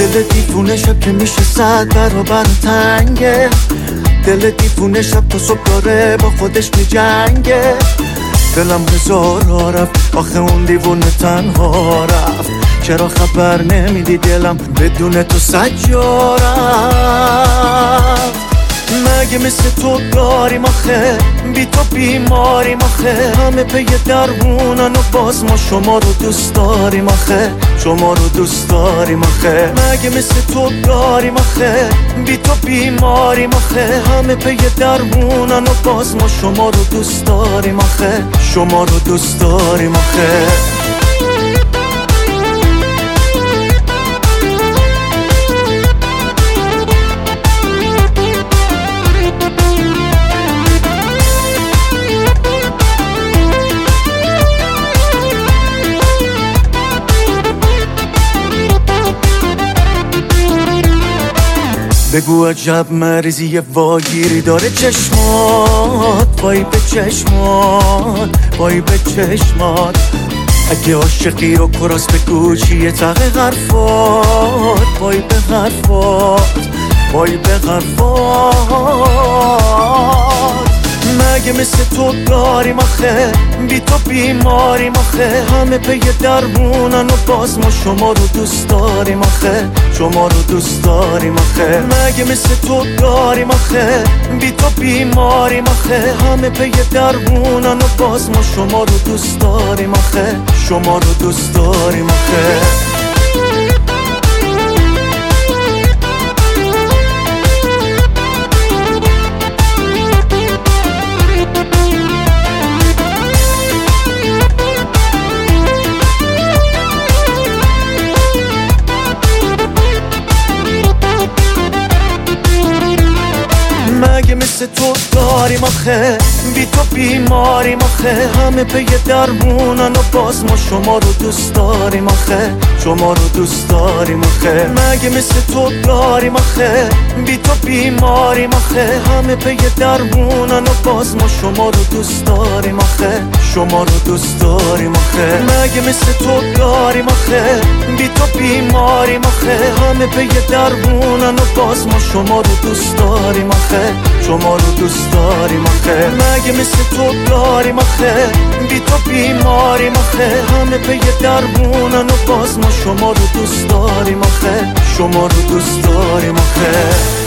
دل دیوونه شب که میشه 100 برابر تنگه، دل دیوونه شب تا صبح داره با خودش میجنگه. دلم هزارا رفت آخه اون دیوونه تنها رفت، چرا خبر نمیدی دلم بدون تو سجا رفت. مگه مثل تو داریم آخه، بی تو بیماریم آخه، همه پی درمونن و باز ما شما رو دوست داریم آخه، شما رو دوست داریم آخه. مگه مثل تو داریم آخه، بی تو بیماریم آخه، همه پی درمونن و باز ما شما رو دوست داریم آخه، شما رو دوست داریم آخه. بگو عجب مریضی واگیری داره چشمات، وای به چشمات، وای به چشمات. اگه عاشقی رو کراس بگو چیه تق حرفات، وای به حرفات، وای به حرفات. مگه مثل تو داریم آخه، بی تو بیماریم آخه، همه پی درمونن و باز ما شما رو دوست داریم آخه، شما رو دوست داریم آخه. مگه مثل تو داریم آخه، بی تو بیماریم آخه، همه پی درمونن و باز ما شما رو دوست داریم آخه، شما رو دوست داریم آخه. مگه مثل تو داریم آخه، بی تو بیماریم آخه، همه پی درمونن و باز ما شما رو دوست داریم آخه، شما رو دوست داریم آخه. مگه مثل تو داریم آخه، بی تو بیماریم آخه، همه پی درمونن و باز ما شما رو دوست داریم آخه، شما رو دوست داریم آخه. مگه مثل تو داریم آخه، بی تو بیماریم آخه، همه پی درمونن و باز ما شما رو دوست داریم آخه، شما رو دوست داریم آخه. مگه مثل تو داریم آخه، بی تو بیماریم آخه، همه پی درمونن و باز ما شما رو دوست داریم آخه، شما رو دوست داریم آخه.